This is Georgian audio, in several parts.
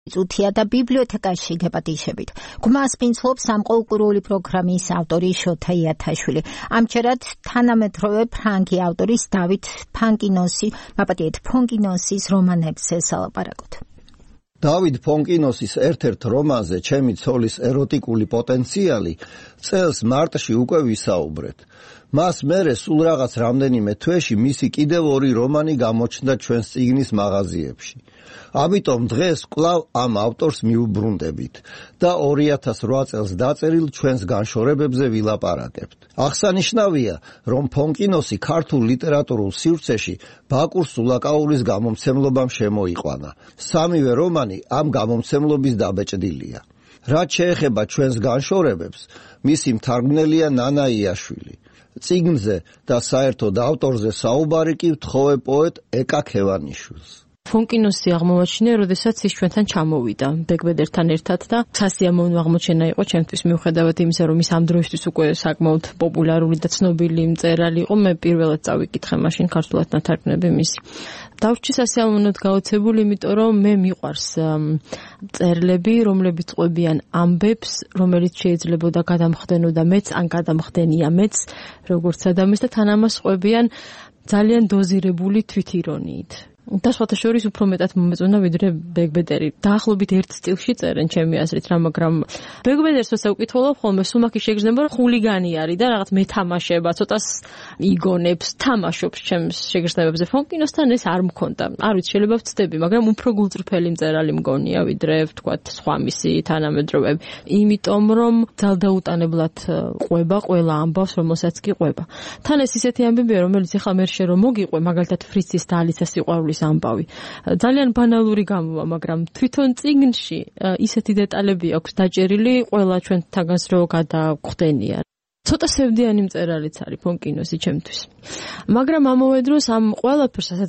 წუთია და ბიბლიოთეკაში გეპატიჟებით. გვასპინძლობს სამყუროური პროგრამის ავტორი შოთა იათაშვილი. ამჯერად თანამედროვე ფრანგი ავტორის დავით ფონკინოსის რომანებზე სალაპარაკოთ. დავით ფონკინოსის ერთ-ერთ რომანზე ჩემი ცოლის ეროტიკული პოტენციალი წელს მარტში უკვე ვისაუბრეთ. მას მერე სულ რაღაც რამდენიმე თვეში მისი კიდევ 2 რომანი გამოჩნდა ჩვენს წიგნის მაღაზიებში. ამიტომ დღეს კვლავ ამ ავტორს მიუბრუნდებით და 2008 წელს დაწერილ ჩვენს განშორებებზე ვილაპარაკებთ. აღსანიშნავია, რომ ფონკინოსი ქართულ ლიტერატურულ სივრცეში ბაკურ სულაკაურის გამომცემლობამ შემოიყვანა. სამივე რომანი ამ გამომცემლობის დაბეჭდილია. რაც შეეხება ჩვენს განშორებებს, მისი მთარგმნელია ნანა იაშვილი. წიგნზე და საერთოდ ავტორზე საუბარი კი ვთხოვე პოეტ ეკა ქევანიშვილს. ფონკინოსი აღმოაჩინე, როდესაც ის ჩვენთან ჩამოვიდა ბეგბედერთან ერთად და სასიამოვნო აღმოჩენა იყო ჩემთვის, მიუხედავად იმისა, რომ ის ამ დროისთვის უკვე საკმაოდ პოპულარული და ცნობილი მწერალი იყო, მე პირველად წავიკითხე მაშინ ქართულად ნათარგმნები მისი. დავრჩი სასიამოვნოდ გაოცებული, იმიტომ რომ მე მიყვარს წერლები, რომლებიც ყვებიან ამბებს, რომელიც შეიძლებოდა გადამხდენოდა მეც, ან გადამხდენია მეც, როგორც ადამიანს და თან ამას ყვებიან ძალიან დოზირებული თვითირონიით. და სხვათა შორის უფრო მეტად მომეწონა ვიდრე ბეგბედერი. დაახლოებით ერთ სტილში წერენ ჩემი აზრით რა, მაგრამ ბეგბედერს ვეცა უკითხულობ ხოლმე, სულ მაქი შეგრძნება რომ ხულიგანი არის და რაღაც მეთამაშება, ცოტას იგონებს, თამაშობს ჩემს შეგრძნებებზე. ფონკინოსთან ეს არ მქონდა. არ ვიცი, შეიძლება ვცდები, მაგრამ უფრო გულწრფელი მწერალი მგონია ვიდრე ვთქვათ სხვა მისი თანამედროვეები. იმიტომ რომ ძალდაუტანებლად ყვება ყველა ამბავს, რომელსაც კი ყვება. თან ეს ისეთი ამბებია, რომელიც ახლა მე რომ მოგიყვე, მაგალითად ფრიცის და ალისას სიყვარულის ამბავი. ძალიან ბანალური გამოვა, მაგრამ თვითონ წიგნში ისეთი დეტალები აქვს დაჭერილი, ყველა ჩვენთაგანს რო გადაგვხდენია. ცოტა სევდიანი მწერალიც არის ფონკინოსი ჩემთვის. მაგრამ ამავე დროს ამ ყველაფერს ასაც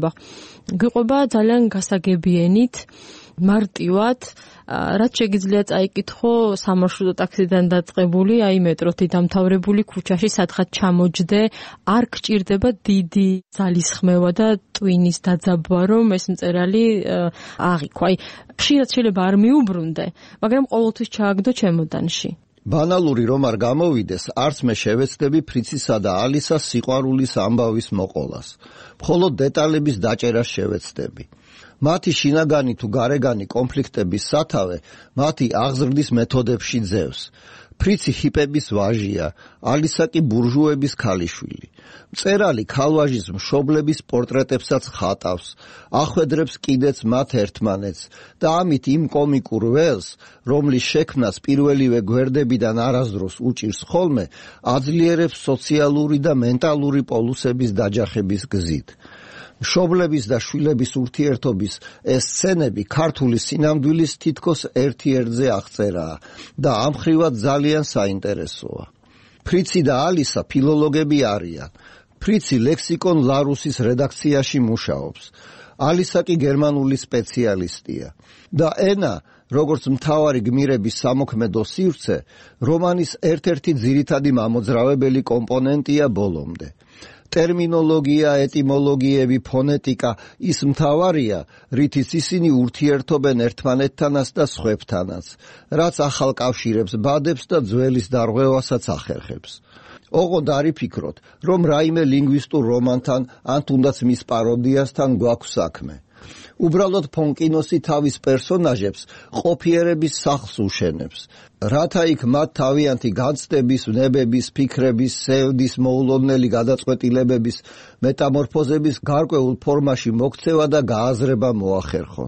გიყვება ძალიან გასაგებიენით, მარტივად, რაც შეგიძლია წაიკითხო სამარშრუტო ტაქსიდან დაწყებული, აი მეტროთი დამთავრებული ქუჩაში სადღაც ჩამოჯდე, არ გჭირდება დიდი ძალისხმევა და ტვინის დაძაბვა, რომ ეს მწერალი აღიქვა. აი, ხშირად შეიძლება არ მიუბრუნდე, მაგრამ ყოველთვის ჩააგდო ჩემოდანში. ბანალური რომ არ გამოვიდეს, არც მე შევეცდები ფრიცისა და ალისას სიყვარულის ამბავის მოყოლას. მხოლოდ დეტალების დაჭერას შევეცდები. მათი შინაგანი თუ გარეგანი კონფლიქტების სათავე მათი აღზრდის მეთოდებში ძევს. ფრიცი ჰიპების ვაჟია, ალისა კი ბურჟუების ქალიშვილი. მწერალი ქალვაჟის მშობლების პორტრეტებსაც ხატავს, ახვედრებს კიდეც მათ ერთმანეთს და ამით იმ კომიკურ ველს, რომლის შექმნას პირველივე გვერდებიდან არასდროს უჭირს ხოლმე, აძლიერებს სოციალური და მენტალური პოლუსების დაჯახების გზით. მშობლების და შვილების ურთიერთობის ეს სცენები ქართული სინამდვილის თითქოს ერთ-ერთზე აღწერაა და ამხრივად ძალიან საინტერესოა. ფრიცი და ალისა ფილოლოგები არიან. ფრიცი ლექსიკონ ლარუსის რედაქციაში მუშაობს. ალისა კი გერმანული სპეციალისტია. და ენა, როგორც მთავარი გმირების სამოქმედო სივრცე, რომანის ერთ-ერთი ძირითადი მამოძრავებელი კომპონენტია ბოლომდე. ტერმინოლოგია, ეტიმოლოგიები, ფონეტიკა ის მთავარია, რითიც ისინი ურთიერთობენ ერთმანეთთანაც და სხვებთანაც, რაც ახალ კავშირებს ბადებს და ძველის დარღვევასაც ახერხებს. ოღონდ არ იფიქროთ, რომ რაიმე ლინგვისტურ რომანთან, ან თუნდაც მის პაროდიასთან გვაქვს საქმე. უბრალოდ ფონკინოსი თავის პერსონაჟებს ყოფიერების სახლს უშენებს, რათა იქ მათ თავიანთი განცდების, ვნებების, ფიქრების, სევდის, მოულოდნელი გადაწყვეტილებების, მეტამორფოზების გარკვეულ ფორმაში მოქცევა და გააზრება მოახერხონ.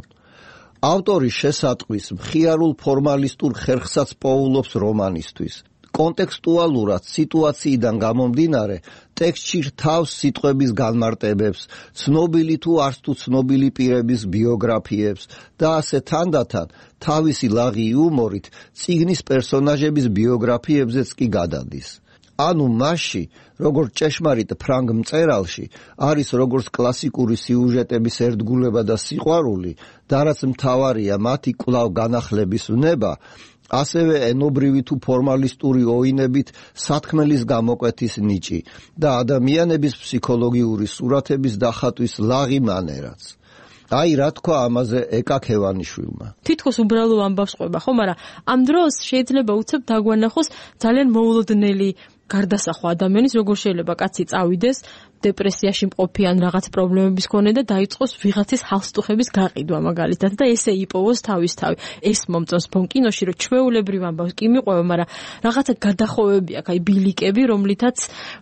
ავტორი შესატყვის მხიარულ ფორმალისტურ ხერხსაც პოულობს რომანისთვის. კონტექსტუალურად სიტუაციიდან გამომდინარე, ტექსტში რთავს სიტყვების განმარტებებს, ცნობილი თუ არც თუ ცნობილი პირების ბიოგრაფიებს და ასე თანდათან თავისი ლაღი იუმორით წიგნის პერსონაჟების ბიოგრაფიებზეც კი გადადის. ანუ მასში, როგორც ჭეშმარიტ ფრანგ მწერალში, არის როგორც კლასიკური სიუჟეტების ერთგულება და სიყვარული, და რაც მთავარია მათი კვლავ განახლების ვნება, ასევე ენობრივი თუ ფორმალისტური ოინებით სათქმელის გამოკვეთის ნიჭი და ადამიანების ფსიქოლოგიური სურათების დახატვის ლაღი მანერაც. აი რა თქვა ამაზე ეკა ქევანიშვილმა. თითქოს უბრალო ამბავს ყვება, ხო, მაგრამ ამ დროს შეიძლება უცებ დაგვანახოს ძალიან მოულოდნელი გარდასახვა ადამიანის, როგორ შეიძლება კაცი წავიდეს დეპრესიაში მყოფი ან რაღაც პრობლემების მქონე და დაიწყოს ვიღაცის ჰალსტუხების გაყიდვა მაგალითად და ესე იპოვოს თავისთავი. ეს მომწონს კინოში, რომ ჩვეულებრივ ამბავს კი მიყვება, მაგრამ რაღაცა გადახოვები აქვს, აი ბილიკები, რომლითაც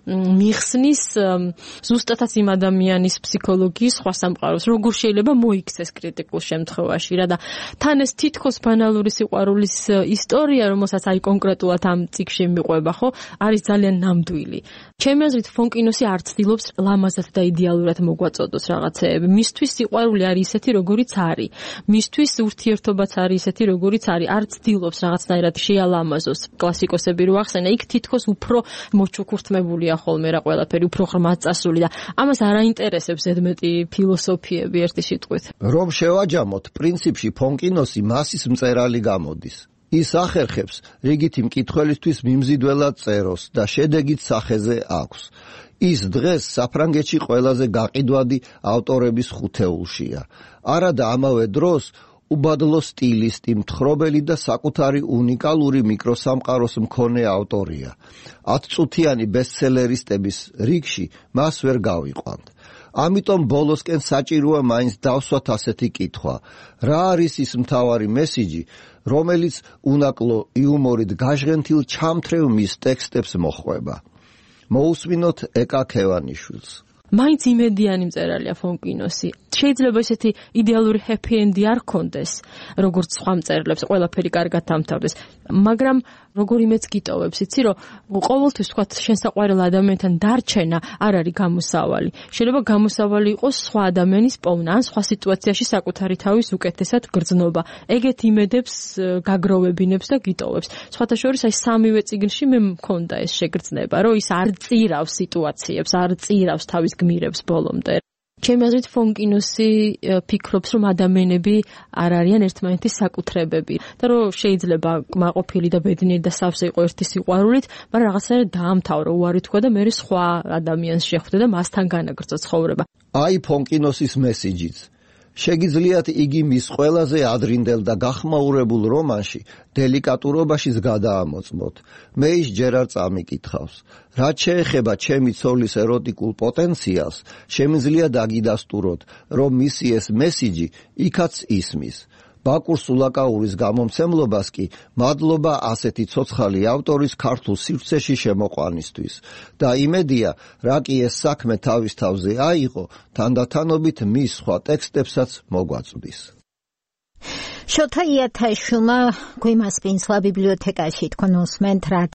მიხსნის ზუსტადაც იმ ადამიანის ფსიქოლოგიის სხვა სამყაროს, როგორ შეიძლება მოიქცეს კრიტიკულ შემთხვევაში რა და თან ეს თითქოს ბანალური სიყვარულის ისტორია, რომელსაც აი კონკრეტულად ამ წიგნში მიყვება, ხო, არის ძალიან ნამდვილი. ჩემი აზრით კინოში არ ცდილობს ლამაზად და იდეალურად მოგვაწოდოს რაღაცეები. მისთვის სიყვარული არის ისეთი, როგორიც არის. მისთვის ურთიერთობაც არის ისეთი, როგორიც არის. არ ცდილობს რაღაცნაირად შეალამაზოს. კლასიკოსები რო ახსენა, იქ თითქოს უფრო მოჩუქურთმებულია ხოლმე რა ყველაფერი, უფრო ღრმად წასული და ამას არ აინტერესებს ზედმეტი ფილოსოფიები ერთი სიტყვით. რომ შევაჯამოთ, პრინციპში კინოში მასის მწერალი გამოდის. ის ახერხებს რიგითი მკითხველისთვის მიმზიდველად წეროს და შედეგით სახეზე აქვს. ის დღეს საფრანგეთში ყველაზე გაყიდვადი ავტორების ხუთეულშია. არადა ამავე დროს უბადლო სტილისტი, მთხრობელი და საკუთარი უნიკალური მიკროსამყაროს მქონე ავტორია. 10 წუთიანი ბესტსელერისტების რიგში მას ვერ გავიყვანთ. ამიტომ ბოლოსკენ საჭიროა მაინც დავსვათ ასეთი კითხვა. რა არის ის მთავარი მესიჯი, რომელიც უნაკლო იუმორით გაჟღენთილ ჩამთრევ მის ტექსტებს მოხვება? მოусმინოთ ეკა ქევანიშვილს. მაინც იმედიანი მწერალია კინოში. შეიძლება ესეთი იდეალური ჰეპი ენდი არ ქონდეს, როგორც სხვა მწერლებს, ყველაფერი კარგად დამთავრდეს, მაგრამ როგორი მეც გიტოვებს, იცი რომ ყოველთვის თქვა შენ საყვარელ ადამიანთან დარჩენა არ არის გამოსავალი. შეიძლება გამოსავალი იყოს სხვა ადამიანის პოვნა, ან სხვა სიტუაციაში საკუთარი თავის უკეთესად გრძნობა. ეგეთ იმედებს გაგროვებინებს და გიტოვებს. სხვათა შორის აი სამივე წიგნში მე მქონდა ეს შეგრძნება, რომ ის არ წირავს სიტუაციებს, არ წირავს თავის გმირებს ბოლომდე. ჩემი აზრით კინოში ფიქრობს, რომ ადამიანები არ არიან ერთმანეთის საკუთრებები და რომ შეიძლება კმაყოფილი და ბედნიერი და სავსე იყო ერთი სიყვარულით, მაგრამ რაღაცნაირად დაამთავრა უარი თქვა და მე სხვა ადამიანს შეხვდა და მასთან განაგრძო ცხოვრება. აი კინოსის მესიჯიც. შეგიძლიათ იგი მის ყველაზე ადრინდელ და გახმაურებულ რომანში დელიკატურობაშიც გადაამოწმოთ. მე ის ჯერ არ წამიკითხავს. რაც შეეხება ჩემი ცოლის ეროტიკულ პოტენციალს, შემიძლია დაგიდასტუროთ, რომ მისი ეს მესიჯი იქაც ისმის. ბაკურ სულაკაურის გამომცემლობას კი მადლობა ასეთი ცოცხალი ავტორის ქართულ სივრცეში შემოყვანისთვის და იმედია, რა კი ეს საქმე თავის თავზე აიღო, თანდათანობით მის სხვა ტექსტებსაც მოგვაწვდის. შოთა იათაშვილმა გვიმასპინძლა ბიბლიოთეკაში თქვენ უსმენთ